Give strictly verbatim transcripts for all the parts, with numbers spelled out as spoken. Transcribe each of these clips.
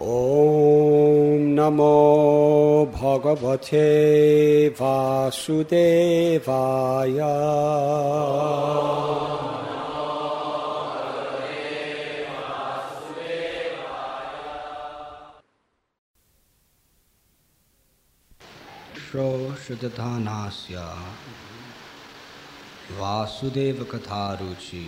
Om Namo Bhagavate Vasudevaya. Shro Shudadhanasya Vasudeva Katharuchi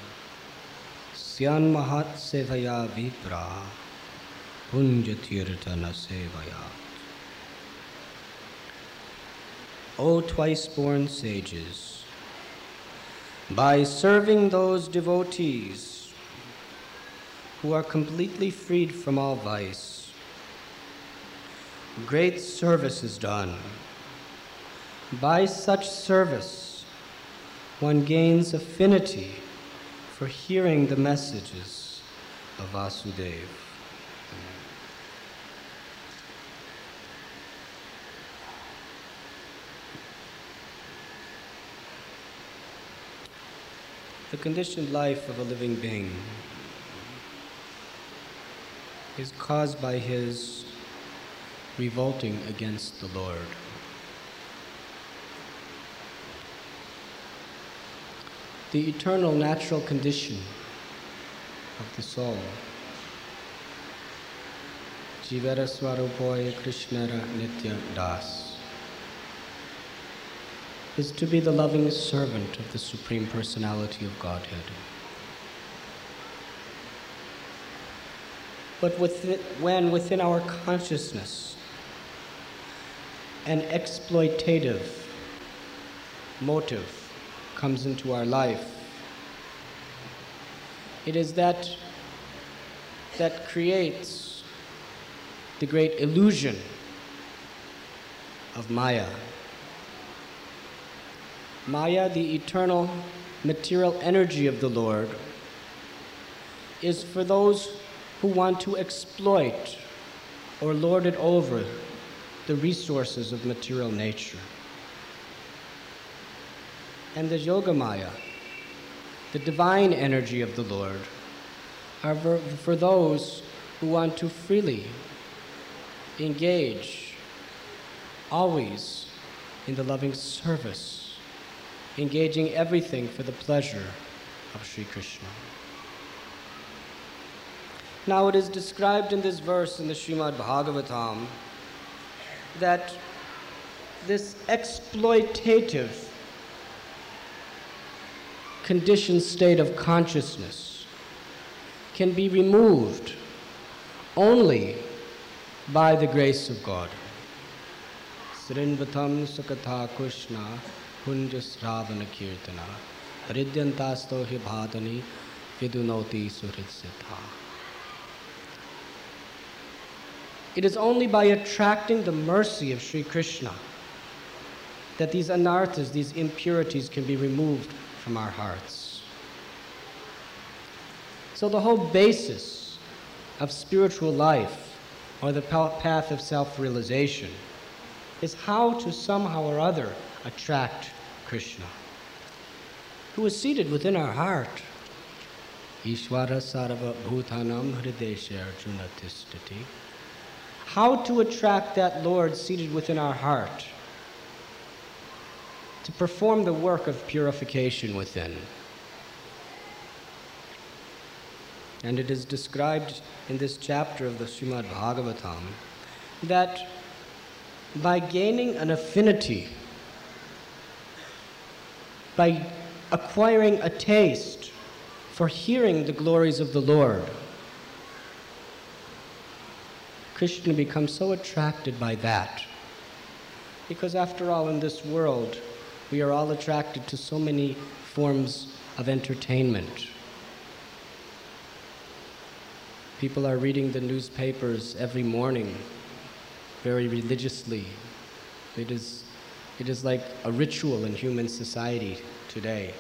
Syan Mahat Sevaya Vipra Punjatirtana Sevayat. O twice-born sages, by serving those devotees who are completely freed from all vice, great service is done. By such service, one gains affinity for hearing the messages of Vasudeva. The conditioned life of a living being is caused by his revolting against the Lord. The eternal natural condition of the soul, Jivara Swarupoya Krishnara Nitya Das, is to be the loving servant of the Supreme Personality of Godhead. But within, when within our consciousness an exploitative motive comes into our life, it is that that creates the great illusion of Maya. Maya, the eternal material energy of the Lord, is for those who want to exploit or lord it over the resources of material nature. And the Yoga Maya, the divine energy of the Lord, are for, for those who want to freely engage always in the loving service, engaging everything for the pleasure of Sri Krishna. Now it is described in this verse in the Srimad Bhagavatam that this exploitative conditioned state of consciousness can be removed only by the grace of God. Srinvatam Sukatha Krishna Kunjas Ravana Kirtana Ridyantasto hi bhadani vidunoti suridsitha. It is only by attracting the mercy of Sri Krishna that these anarthas, these impurities, can be removed from our hearts. So the whole basis of spiritual life, or the path of self-realization, is how to somehow or other attract Krishna, who is seated within our heart. Ishvara sarva bhutanam hridesha arjuna tishtati. How to attract that Lord seated within our heart to perform the work of purification within. And it is described in this chapter of the Srimad Bhagavatam that by gaining an affinity, by acquiring a taste for hearing the glories of the Lord, Krishna becomes so attracted by that. Because after all, in this world, we are all attracted to so many forms of entertainment. People are reading the newspapers every morning very religiously. It is, it is like a ritual in human society today.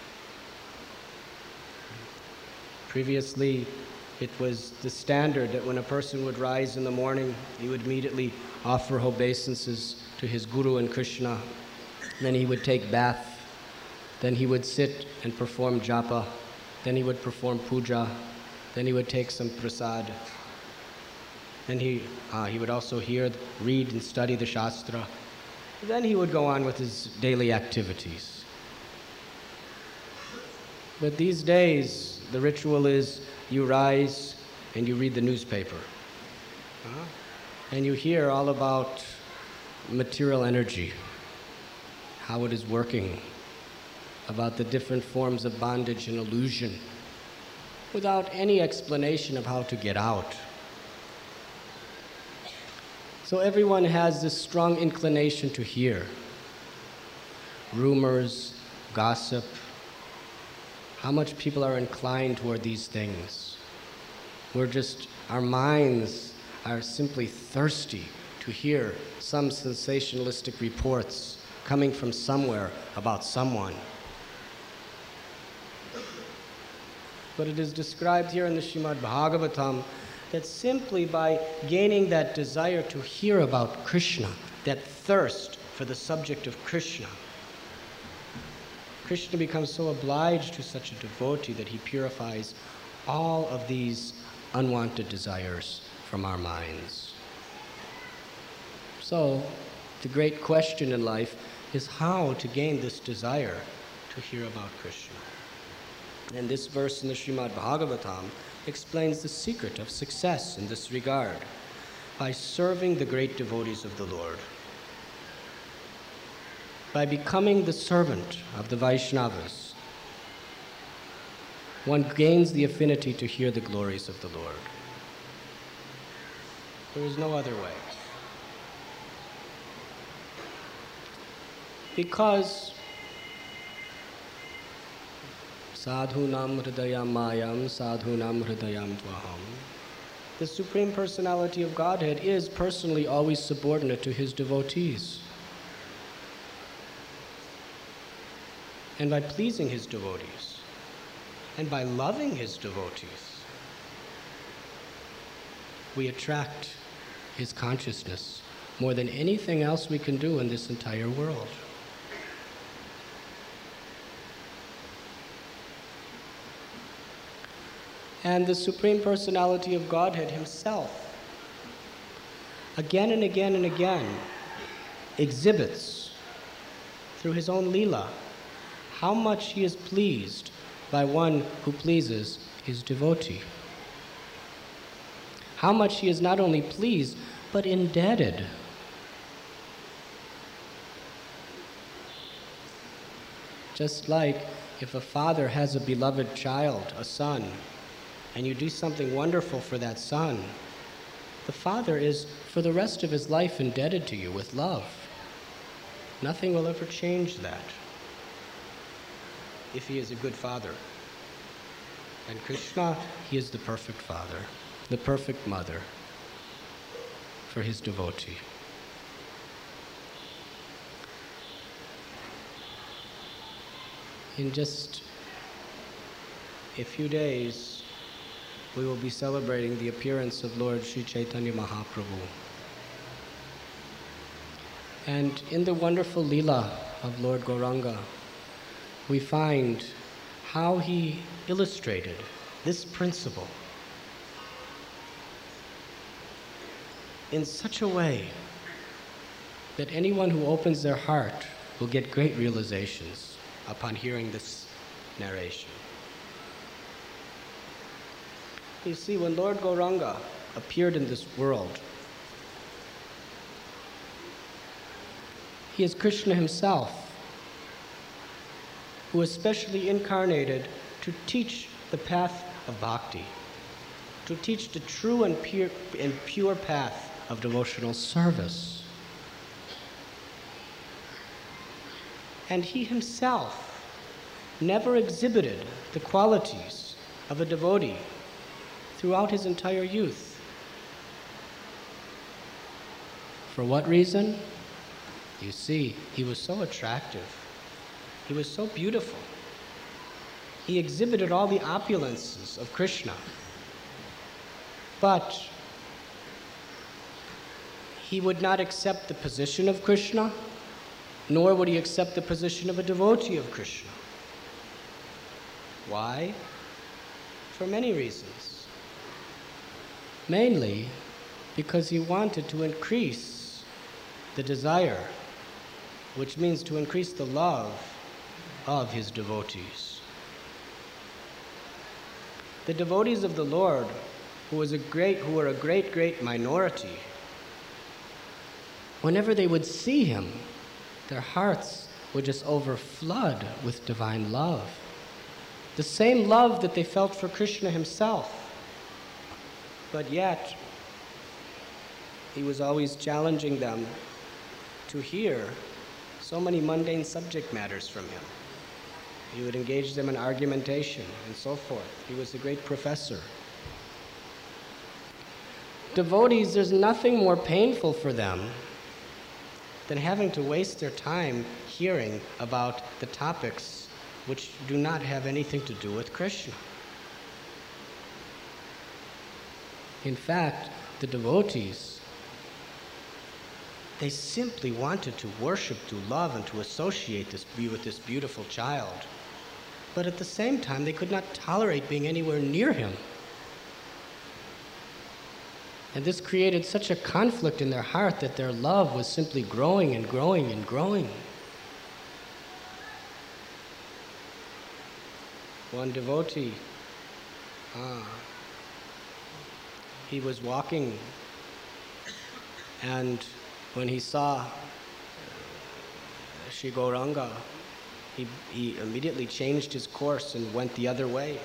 Previously, it was the standard that when a person would rise in the morning, he would immediately offer obeisances to his Guru and Krishna. Then he would take bath. Then he would sit and perform japa. Then he would perform puja. Then he would take some prasad. Then he, uh, he would also hear, read, and study the Shastra. Then he would go on with his daily activities. But these days, the ritual is you rise and you read the newspaper. Uh-huh. And you hear all about material energy, how it is working, about the different forms of bondage and illusion, without any explanation of how to get out. So everyone has this strong inclination to hear rumors, gossip, how much people are inclined toward these things. We're just, our minds are simply thirsty to hear some sensationalistic reports coming from somewhere about someone. But it is described here in the Srimad Bhagavatam that simply by gaining that desire to hear about Krishna, that thirst for the subject of Krishna, Krishna becomes so obliged to such a devotee that he purifies all of these unwanted desires from our minds. So, the great question in life is how to gain this desire to hear about Krishna. And this verse in the Srimad Bhagavatam explains the secret of success in this regard by serving the great devotees of the Lord. By becoming the servant of the Vaishnavas, one gains the affinity to hear the glories of the Lord. There is no other way. Because Sadhunam hridayam mayam, sadhunam hridayam tvaham. The Supreme Personality of Godhead is personally always subordinate to his devotees. And by pleasing his devotees, and by loving his devotees, we attract his consciousness more than anything else we can do in this entire world. And the Supreme Personality of Godhead himself, again and again and again, exhibits through his own Leela how much he is pleased by one who pleases his devotee. How much he is not only pleased, but indebted. Just like if a father has a beloved child, a son, and you do something wonderful for that son, the father is, for the rest of his life, indebted to you with love. Nothing will ever change that if he is a good father. And Krishna, he is the perfect father, the perfect mother for his devotee. In just a few days, we will be celebrating the appearance of Lord Sri Chaitanya Mahaprabhu. And in the wonderful Leela of Lord Gauranga, we find how he illustrated this principle in such a way that anyone who opens their heart will get great realizations upon hearing this narration. You see, when Lord Gauranga appeared in this world, he is Krishna himself, who is specially incarnated to teach the path of bhakti, to teach the true and pure, and pure path of devotional service. And he himself never exhibited the qualities of a devotee throughout his entire youth. For what reason? You see, he was so attractive. He was so beautiful. He exhibited all the opulences of Krishna. But he would not accept the position of Krishna, nor would he accept the position of a devotee of Krishna. Why? For many reasons. Mainly because he wanted to increase the desire, which means to increase the love of his devotees. The devotees of the Lord, who was a great, who were a great, great minority, whenever they would see him, their hearts would just overflood with divine love. The same love that they felt for Krishna himself. But yet, he was always challenging them to hear so many mundane subject matters from him. He would engage them in argumentation and so forth. He was a great professor. Devotees, there's nothing more painful for them than having to waste their time hearing about the topics which do not have anything to do with Krishna. In fact, the devotees, they simply wanted to worship, to love, and to associate this, be with this beautiful child. But at the same time, they could not tolerate being anywhere near him. And this created such a conflict in their heart that their love was simply growing and growing and growing. One devotee, ah, he was walking, and when he saw Shri Gauranga, he, he immediately changed his course and went the other way.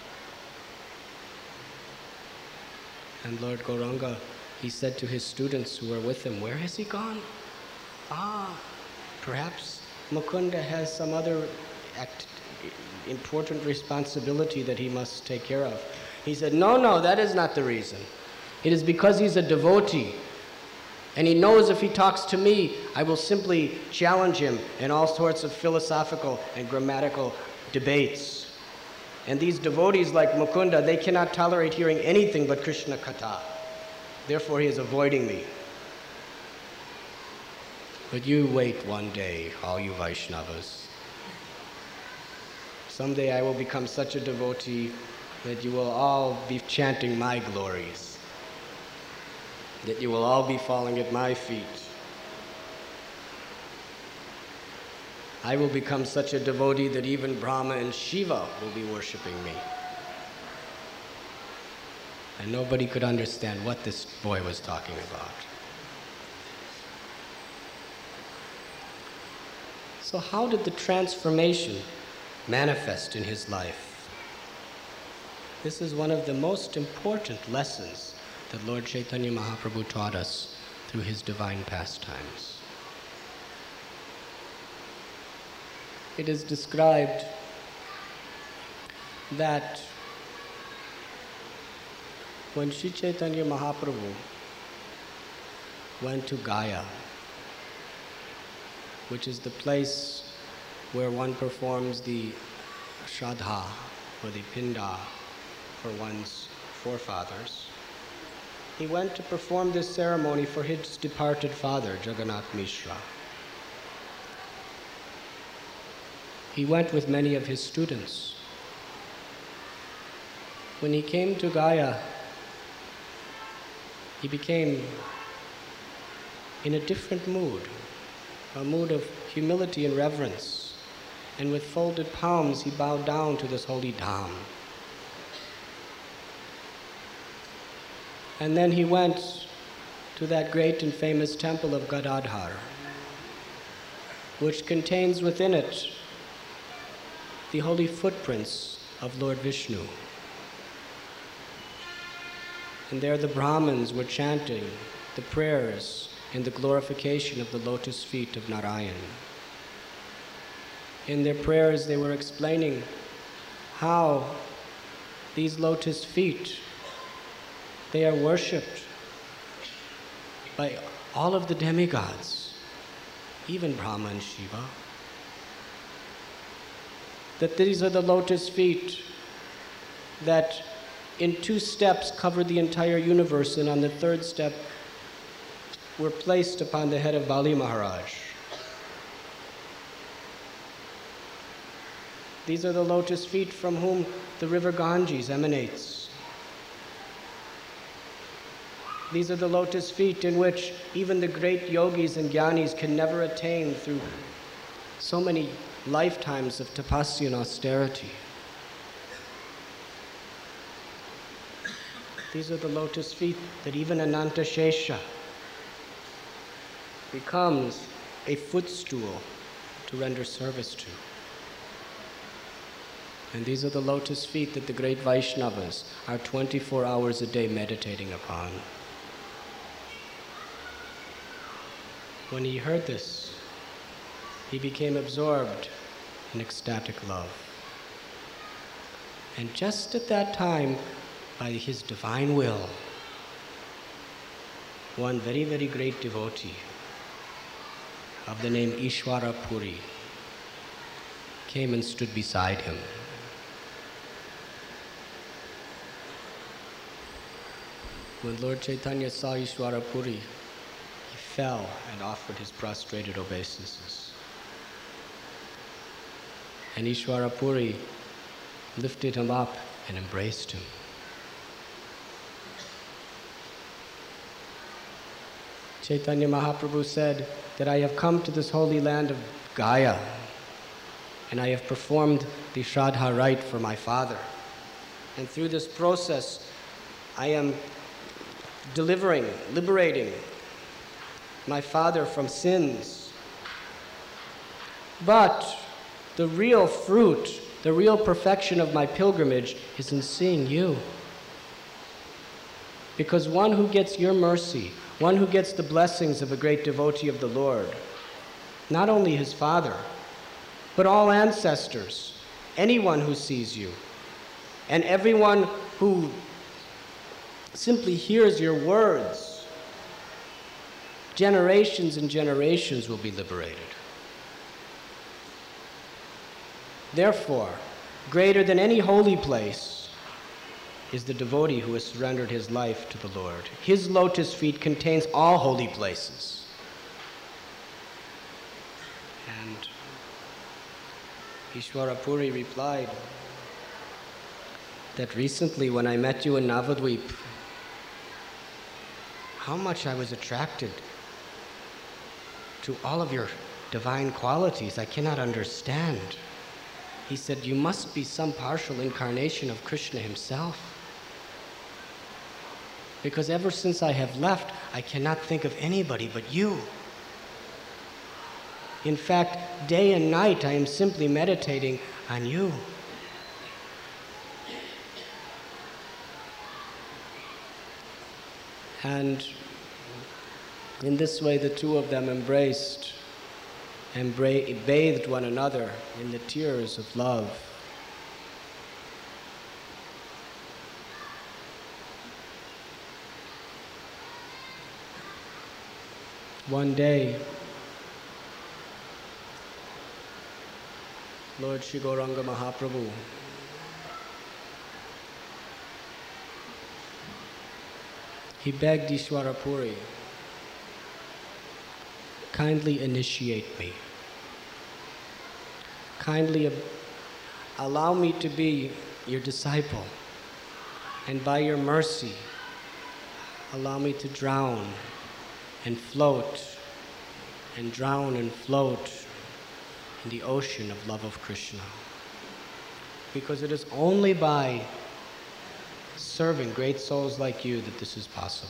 And Lord Gauranga, he said to his students who were with him, "Where has he gone? Ah, perhaps Mukunda has some other act, important responsibility that he must take care of." He said, "No, no, that is not the reason. It is because he's a devotee. And he knows if he talks to me, I will simply challenge him in all sorts of philosophical and grammatical debates. And these devotees like Mukunda, they cannot tolerate hearing anything but Krishna Katha. Therefore he is avoiding me. But you wait one day, all you Vaishnavas. Someday I will become such a devotee that you will all be chanting my glories, that you will all be falling at my feet. I will become such a devotee that even Brahma and Shiva will be worshipping me." And nobody could understand what this boy was talking about. So how did the transformation manifest in his life? This is one of the most important lessons that Lord Chaitanya Mahaprabhu taught us through his divine pastimes. It is described that when Sri Chaitanya Mahaprabhu went to Gaya, which is the place where one performs the Shraddha, or the Pinda, for one's forefathers, he went to perform this ceremony for his departed father, Jagannath Mishra. He went with many of his students. When he came to Gaya, he became in a different mood, a mood of humility and reverence. And with folded palms, he bowed down to this holy dham. And then he went to that great and famous temple of Gadadhar, which contains within it the holy footprints of Lord Vishnu. And there the Brahmins were chanting the prayers in the glorification of the lotus feet of Narayan. In their prayers they were explaining how these lotus feet, they are worshipped by all of the demigods, even Brahma and Shiva. That these are the lotus feet that in two steps covered the entire universe, and on the third step were placed upon the head of Bali Maharaj. These are the lotus feet from whom the river Ganges emanates. These are the lotus feet in which even the great yogis and jnanis can never attain through so many lifetimes of tapasya and austerity. These are the lotus feet that even Ananta Shesha becomes a footstool to render service to. And these are the lotus feet that the great Vaishnavas are twenty-four hours a day meditating upon. When he heard this, he became absorbed in ecstatic love. And just at that time, by his divine will, one very, very great devotee of the name Ishwara Puri came and stood beside him. When Lord Chaitanya saw Ishwara Puri, he fell and offered his prostrated obeisances. And Ishwara Puri lifted him up and embraced him. Chaitanya Mahaprabhu said that I have come to this holy land of Gaya and I have performed the Shraddha rite for my father. And through this process, I am delivering, liberating my father from sins. But the real fruit, the real perfection of my pilgrimage is in seeing you. Because one who gets your mercy, one who gets the blessings of a great devotee of the Lord, not only his father, but all ancestors, anyone who sees you, and everyone who simply hears your words, generations and generations will be liberated. Therefore, greater than any holy place is the devotee who has surrendered his life to the Lord. His lotus feet contains all holy places. And Ishwara Puri replied that recently when I met you in Navadvip, how much I was attracted to all of your divine qualities, I cannot understand. He said, you must be some partial incarnation of Krishna himself. Because ever since I have left, I cannot think of anybody but you. In fact, day and night I am simply meditating on you. And in this way the two of them embraced and bathed one another in the tears of love. One day, Lord Shri Gauranga Mahaprabhu he begged Ishwara Puri, kindly initiate me. Kindly allow me to be your disciple. And by your mercy, allow me to drown and float and drown and float in the ocean of love of Krishna. Because it is only by serving great souls like you that this is possible.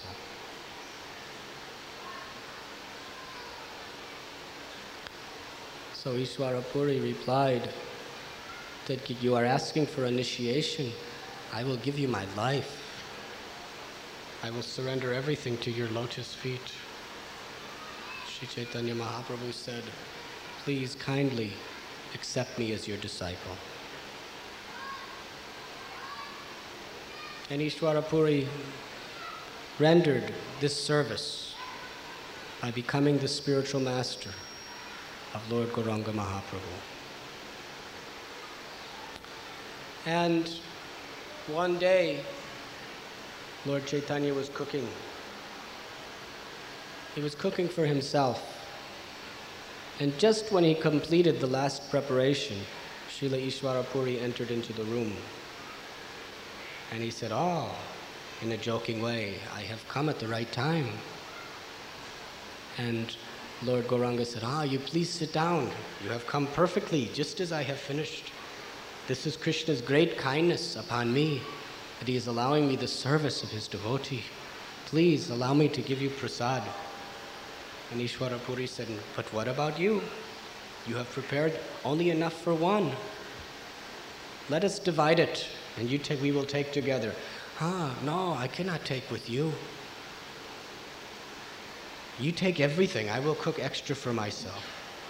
So Ishwara Puri replied that you are asking for initiation. I will give you my life. I will surrender everything to your lotus feet. Sri Chaitanya Mahaprabhu said, please kindly accept me as your disciple. And Ishwara Puri rendered this service by becoming the spiritual master of Lord Gauranga Mahaprabhu. And one day, Lord Chaitanya was cooking. He was cooking for himself. And just when he completed the last preparation, Srila Ishwara Puri entered into the room. And he said, oh, in a joking way, I have come at the right time. And Lord Gauranga said, ah, you please sit down. You have come perfectly, just as I have finished. This is Krishna's great kindness upon me, that he is allowing me the service of his devotee. Please allow me to give you prasad. And Ishwara Puri said, but what about you? You have prepared only enough for one. Let us divide it, and you take, we will take together. Ah, no, I cannot take with you. You take everything. I will cook extra for myself.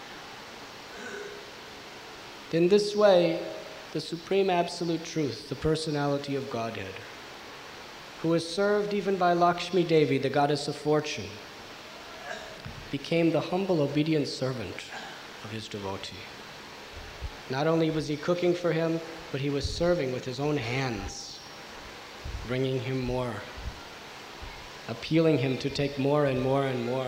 In this way, the Supreme Absolute Truth, the personality of Godhead, who is served even by Lakshmi Devi, the goddess of fortune, became the humble, obedient servant of his devotee. Not only was he cooking for him, but he was serving with his own hands, bringing him more, appealing him to take more and more and more.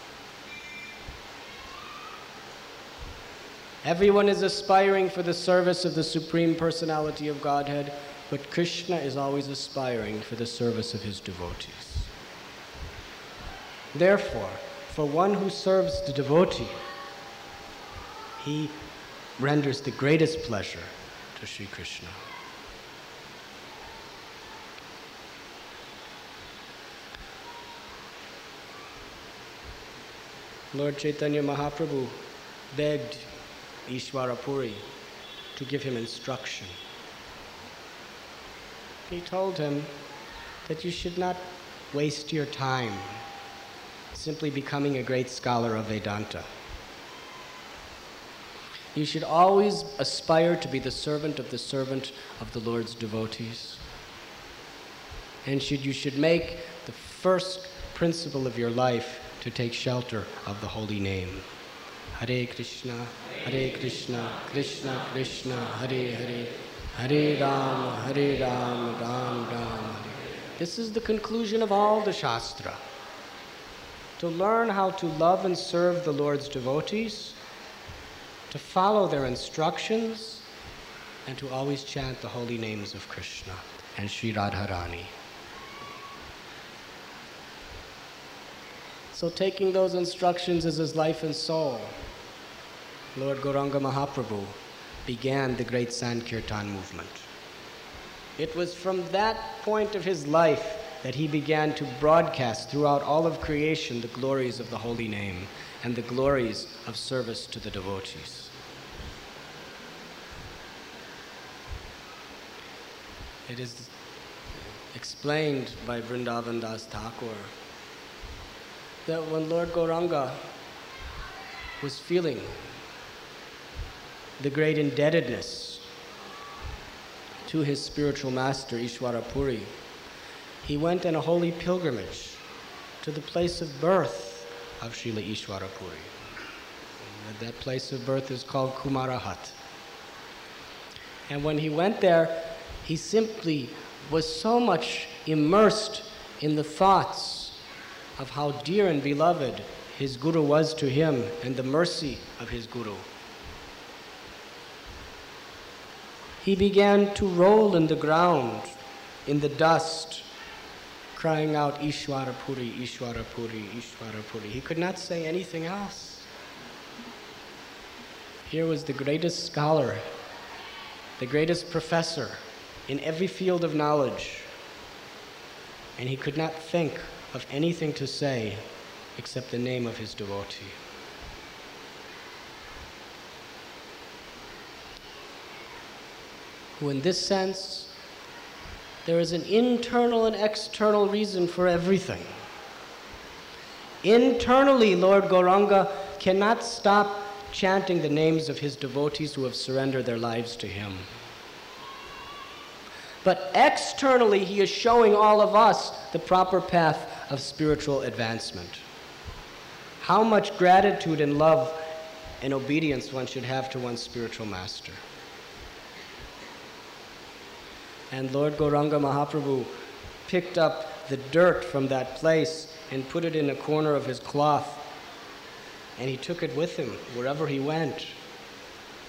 Everyone is aspiring for the service of the Supreme Personality of Godhead, but Krishna is always aspiring for the service of his devotees. Therefore, for one who serves the devotee, he renders the greatest pleasure to Sri Krishna. Lord Chaitanya Mahaprabhu begged Ishwara Puri to give him instruction. He told him that you should not waste your time simply becoming a great scholar of Vedanta. You should always aspire to be the servant of the servant of the Lord's devotees. And should, you should make the first principle of your life to take shelter of the holy name. Hare Krishna, Hare Krishna, Krishna Krishna, Hare Hare, Hare Ram, Hare Ram, Ram Ram, Hare. This is the conclusion of all the Shastra. To learn how to love and serve the Lord's devotees, to follow their instructions, and to always chant the holy names of Krishna and Sri Radharani. So taking those instructions as his life and soul, Lord Gauranga Mahaprabhu began the great Sankirtan movement. It was from that point of his life that he began to broadcast throughout all of creation the glories of the holy name and the glories of service to the devotees. It is explained by Vrindavan Das Thakur that when Lord Gauranga was feeling the great indebtedness to his spiritual master, Ishwara Puri, he went on a holy pilgrimage to the place of birth of Srila Ishwara Puri. And that place of birth is called Kumarahat. And when he went there, he simply was so much immersed in the thoughts of how dear and beloved his Guru was to him and the mercy of his Guru. He began to roll in the ground, in the dust, crying out, Ishwara Puri, Ishwara Puri, Ishwara Puri. He could not say anything else. Here was the greatest scholar, the greatest professor in every field of knowledge, and he could not think of anything to say except the name of his devotee. Who, in this sense, there is an internal and external reason for everything. Internally, Lord Gauranga cannot stop chanting the names of his devotees who have surrendered their lives to him. But externally, he is showing all of us the proper path of spiritual advancement. How much gratitude and love and obedience one should have to one's spiritual master. And Lord Gauranga Mahaprabhu picked up the dirt from that place and put it in a corner of his cloth, and he took it with him wherever he went.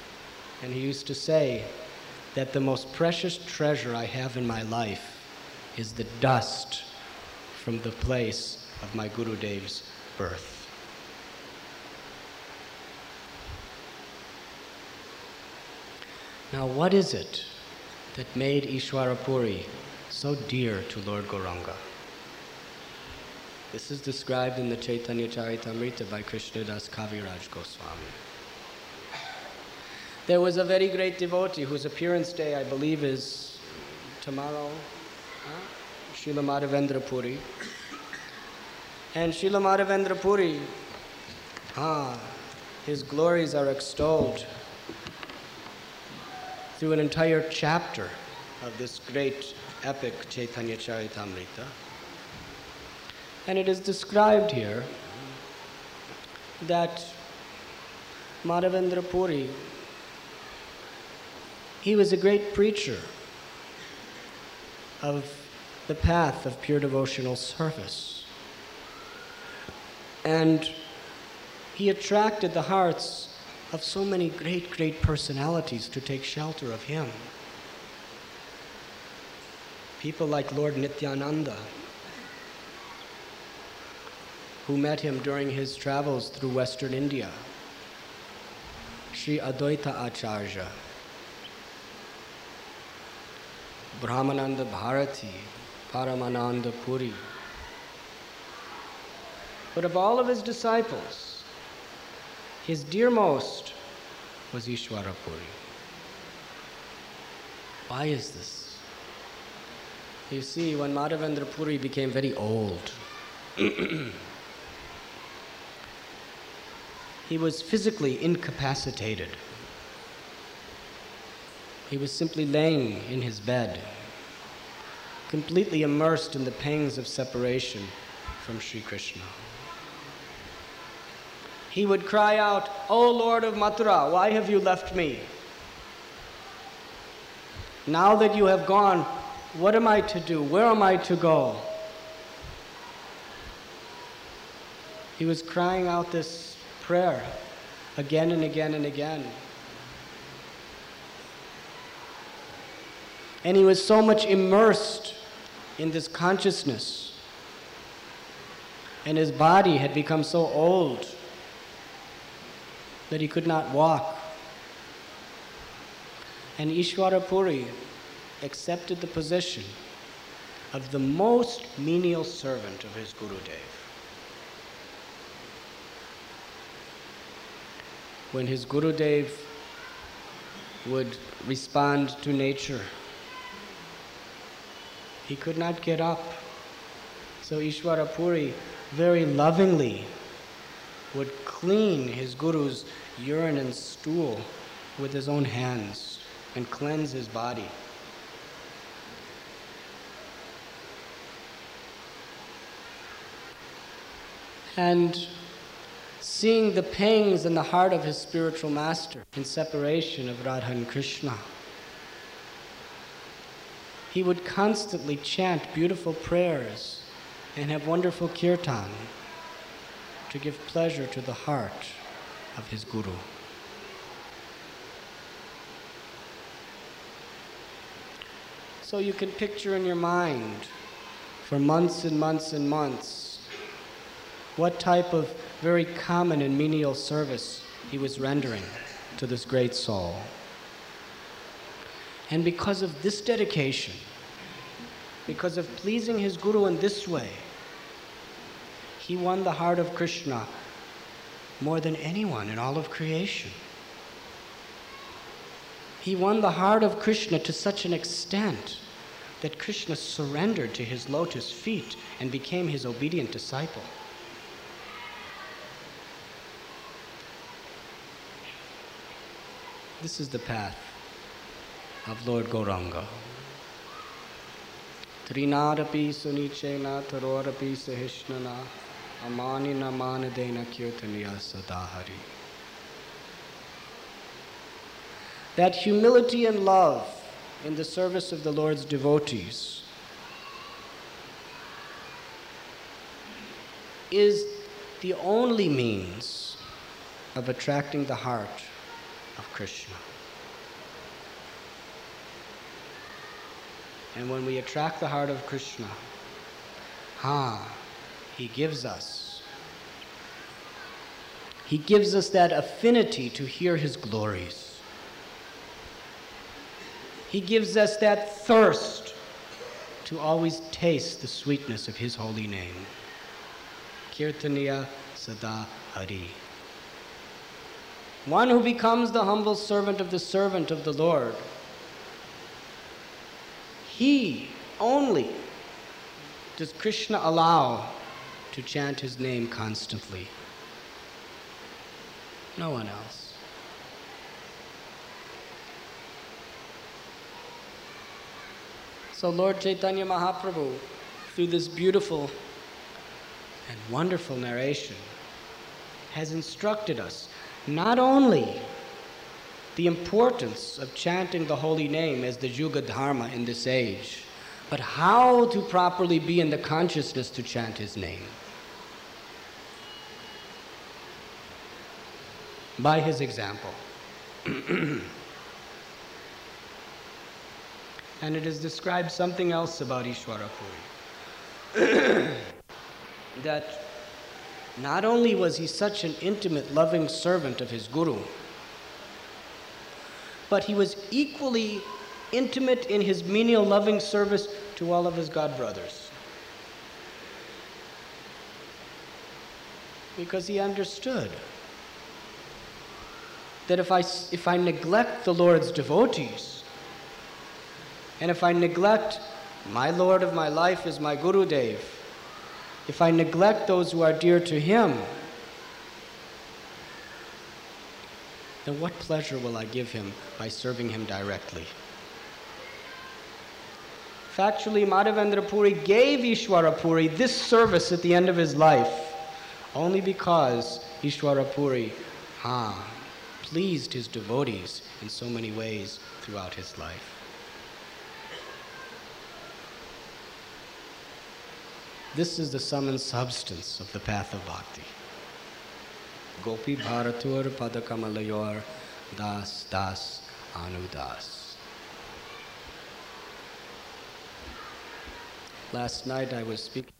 And he used to say that the most precious treasure I have in my life is the dust from the place of my Gurudev's birth. Now, what is it that made Ishwarapuri so dear to Lord Gauranga? This is described in the Chaitanya Charitamrita by Krishnadas Kaviraj Goswami. There was a very great devotee whose appearance day, I believe, is tomorrow, huh? Srila Madhavendra Puri. And Srila Madhavendra Puri, ah, his glories are extolled through an entire chapter of this great epic Chaitanya Charitamrita. And it is described here that Madhavendra Puri, he was a great preacher of the path of pure devotional service. And he attracted the hearts of so many great, great personalities to take shelter of him. People like Lord Nityananda, who met him during his travels through Western India. Sri Advaita Acharya, Brahmananda Bharati, Paramananda Puri. But of all of his disciples, his dearmost was Ishwarapuri. Why is this? You see, when Madhavendra Puri became very old, he was physically incapacitated. He was simply laying in his bed, completely immersed in the pangs of separation from Sri Krishna. He would cry out, "O Lord of Mathura, why have you left me? Now that you have gone, what am I to do? Where am I to go?" He was crying out this prayer again and again and again. And he was so much immersed in this consciousness, and his body had become so old that he could not walk. And Ishwarapuri accepted the position of the most menial servant of his Gurudev. When his Gurudev would respond to nature, he could not get up. So Ishwarapuri very lovingly would clean his Guru's urine and stool with his own hands and cleanse his body. And seeing the pangs in the heart of his spiritual master in separation of Radha and Krishna, he would constantly chant beautiful prayers and have wonderful kirtan to give pleasure to the heart of his Guru. So you can picture in your mind for months and months and months what type of very common and menial service he was rendering to this great soul. And because of this dedication, because of pleasing his Guru in this way, he won the heart of Krishna more than anyone in all of creation. He won the heart of Krishna to such an extent that Krishna surrendered to his lotus feet and became his obedient disciple. This is the path of Lord Gauranga. Trinadapi sunichena tarorapi sahishnana amanina manadena kirtaniya sadahari. That humility and love in the service of the Lord's devotees is the only means of attracting the heart of Krishna. And when we attract the heart of Krishna, ha, he gives us. He gives us that affinity to hear his glories. He gives us that thirst to always taste the sweetness of his holy name. Kirtaniya Sada Hari. One who becomes the humble servant of the servant of the Lord, he only does Krishna allow to chant his name constantly. No one else. So Lord Chaitanya Mahaprabhu, through this beautiful and wonderful narration, has instructed us not only the importance of chanting the holy name as the Yuga Dharma in this age, but how to properly be in the consciousness to chant his name. By his example. And it is described something else about Ishwara Puri. That not only was he such an intimate, loving servant of his Guru, but he was equally intimate in his menial loving service to all of his god brothers. Because he understood that if I, if I neglect the Lord's devotees, and if I neglect my Lord of my life is my Guru Dev, if I neglect those who are dear to him, then what pleasure will I give him by serving him directly? Factually, Madhavendra Puri gave Ishwara Puri this service at the end of his life only because Ishwara Puri ah, pleased his devotees in so many ways throughout his life. This is the sum and substance of the path of bhakti. Gopi Bharatur Padakamalayur Das Das Anudas. Last night I was speaking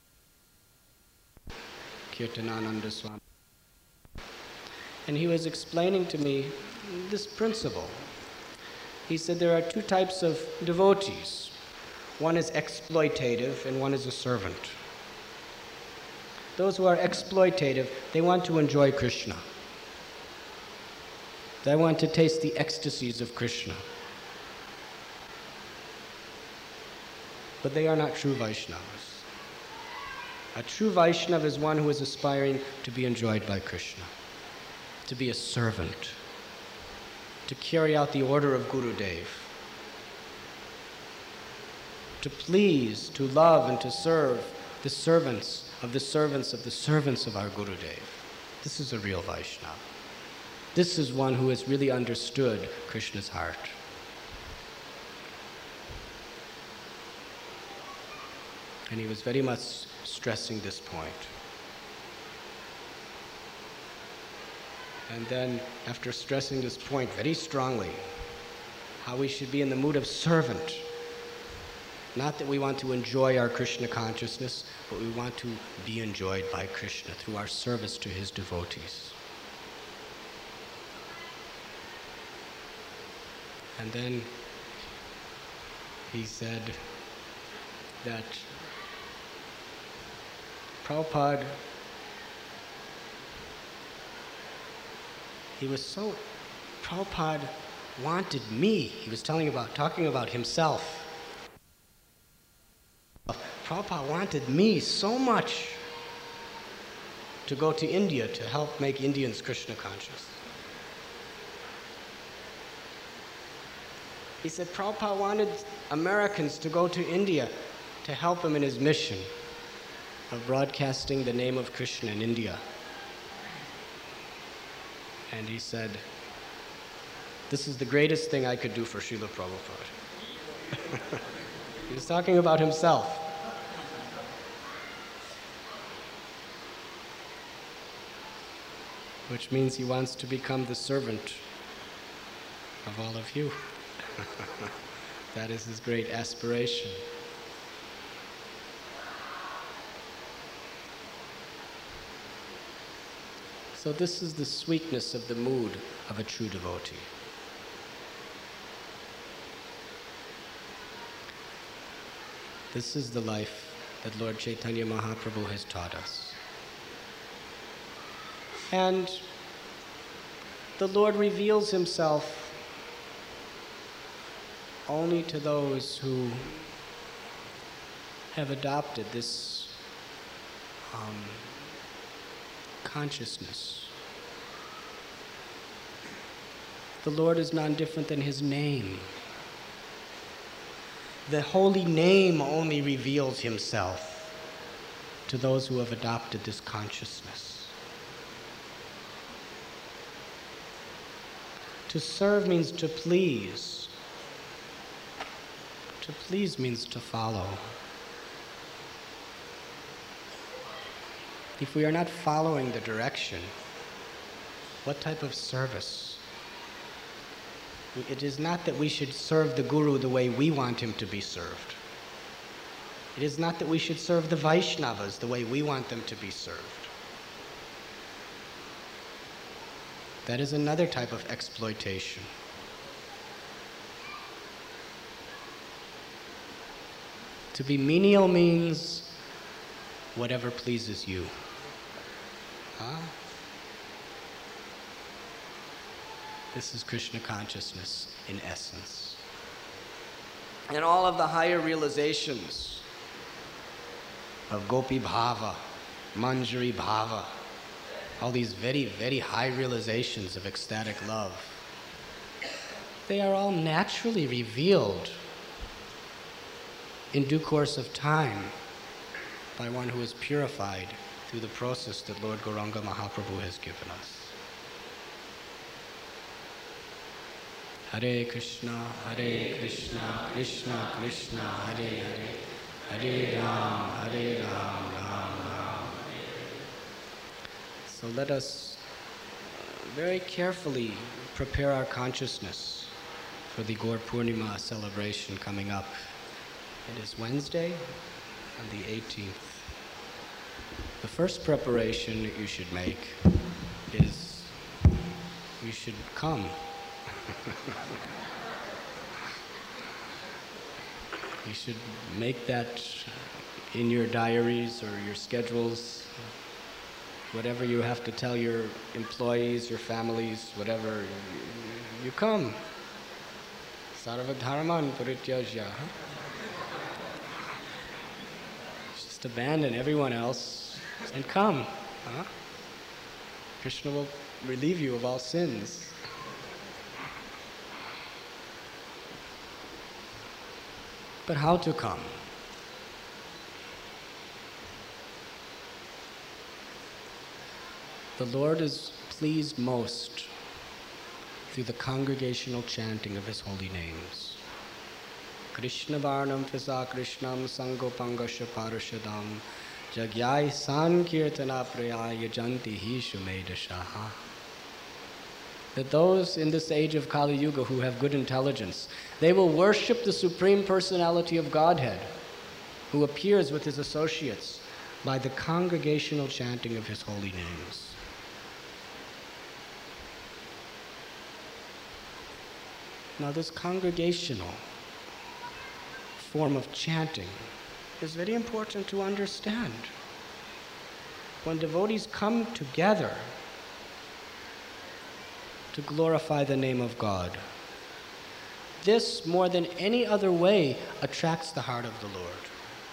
to Kirtanananda Swami, and he was explaining to me this principle. He said there are two types of devotees. One is exploitative and one is a servant. Those who are exploitative, they want to enjoy Krishna. They want to taste the ecstasies of Krishna. But they are not true Vaishnavas. A true Vaishnava is one who is aspiring to be enjoyed by Krishna, to be a servant, to carry out the order of Guru Dev, to please, to love, and to serve the servants of the servants of the servants of our Guru Dev. This is a real Vaishnava. This is one who has really understood Krishna's heart. And he was very much stressing this point. And then, after stressing this point very strongly, how we should be in the mood of servant. Not that we want to enjoy our Krishna consciousness, but we want to be enjoyed by Krishna through our service to his devotees. And then he said that Prabhupada, he was so, Prabhupada wanted me. He was telling about, talking about himself. Prabhupada wanted me so much to go to India to help make Indians Krishna conscious. He said Prabhupada wanted Americans to go to India to help him in his mission of broadcasting the name of Krishna in India. And he said, this is the greatest thing I could do for Srila Prabhupada. He was talking about himself. Which means he wants to become the servant of all of you. That is his great aspiration. So this is the sweetness of the mood of a true devotee. This is the life that Lord Chaitanya Mahaprabhu has taught us. And the Lord reveals himself only to those who have adopted this um, consciousness. The Lord is none different than his name. The holy name only reveals himself to those who have adopted this consciousness. To serve means to please. To please means to follow. If we are not following the direction, what type of service? It is not that we should serve the Guru the way we want him to be served. It is not that we should serve the Vaishnavas the way we want them to be served. That is another type of exploitation. To be menial means whatever pleases you. Huh? This is Krishna consciousness in essence. And all of the higher realizations of Gopi Bhava, Manjari Bhava, all these very, very high realizations of ecstatic love, they are all naturally revealed in due course of time by one who is purified through the process that Lord Gauranga Mahaprabhu has given us. Hare Krishna, Hare Krishna, Krishna Krishna, Hare Hare, Hare Ram, Hare Ram, Ram Ram. So let us very carefully prepare our consciousness for the Gaur Purnima celebration coming up. It is Wednesday, on the eighteenth. The first preparation that you should make is you should come. You should make that in your diaries or your schedules, whatever you have to tell your employees, your families, whatever, you come. Sarva dharman parityajya. Just abandon everyone else and come. Huh? Krishna will relieve you of all sins. But how to come? The Lord is pleased most through the congregational chanting of his holy names. Krishna Varnam Pisa Krishnam Sangopangasha Parashadam Jagyai Sankirtana Prayaya Janti Hi Shumedashaha. That those in this age of Kali Yuga who have good intelligence, they will worship the Supreme Personality of Godhead, who appears with his associates by the congregational chanting of his holy names. Now this congregational form of chanting is very important to understand. When devotees come together to glorify the name of God, this, more than any other way, attracts the heart of the Lord.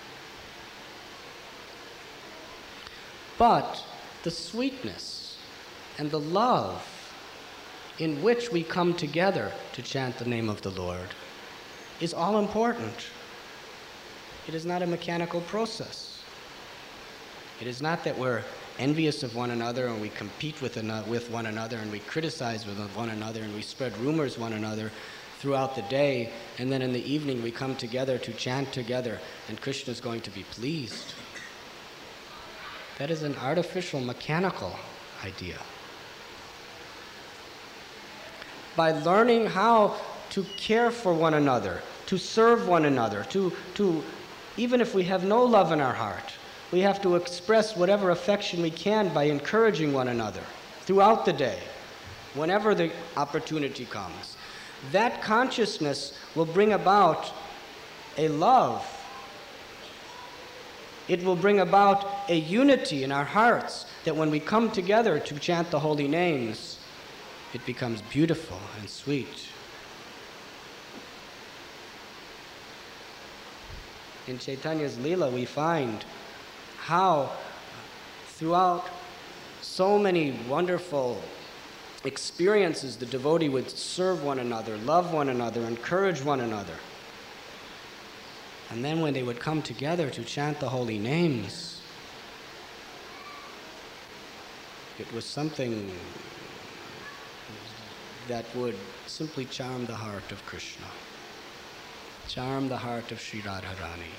But the sweetness and the love in which we come together to chant the name of the Lord is all important. It is not a mechanical process. It is not that we're envious of one another and we compete with, an, with one another and we criticize with one another and we spread rumors one another throughout the day, and then in the evening we come together to chant together and Krishna is going to be pleased. That is an artificial, mechanical idea. By learning how to care for one another, to serve one another, to, to, even if we have no love in our heart, we have to express whatever affection we can by encouraging one another throughout the day, whenever the opportunity comes. That consciousness will bring about a love. It will bring about a unity in our hearts that when we come together to chant the holy names, it becomes beautiful and sweet. In Chaitanya's Leela, we find how throughout so many wonderful experiences the devotee would serve one another, love one another, encourage one another. And then when they would come together to chant the holy names, it was something that would simply charm the heart of Krishna, charm the heart of Sri Radharani.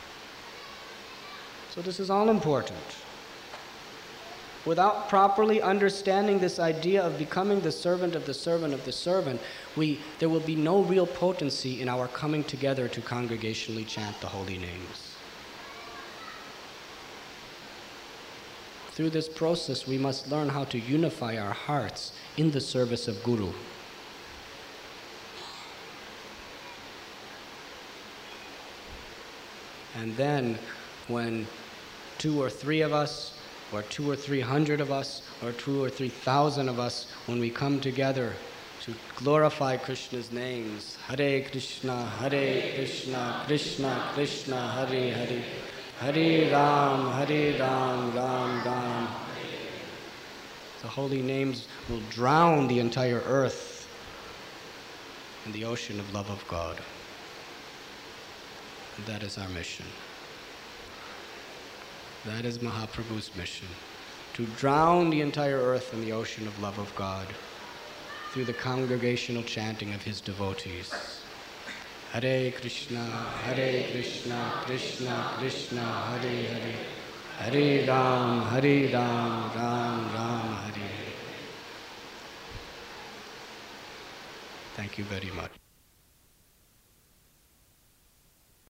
So this is all important. Without properly understanding this idea of becoming the servant of the servant of the servant, we, there will be no real potency in our coming together to congregationally chant the holy names. Through this process, we must learn how to unify our hearts in the service of Guru. And then, when two or three of us, or two or three hundred of us, or two or three thousand of us, when we come together to glorify Krishna's names, Hare Krishna, Hare Krishna, Krishna Krishna, Hare Hare, Hare Ram, Hare Ram, Ram Ram. The holy names will drown the entire earth in the ocean of love of God. And that is our mission. That is Mahaprabhu's mission, to drown the entire earth in the ocean of love of God through the congregational chanting of his devotees. Hare Krishna, Hare Krishna, Krishna Krishna, Hare Hare, Hare Ram, Hare Ram, Ram Ram, Hare Hare. Thank you very much.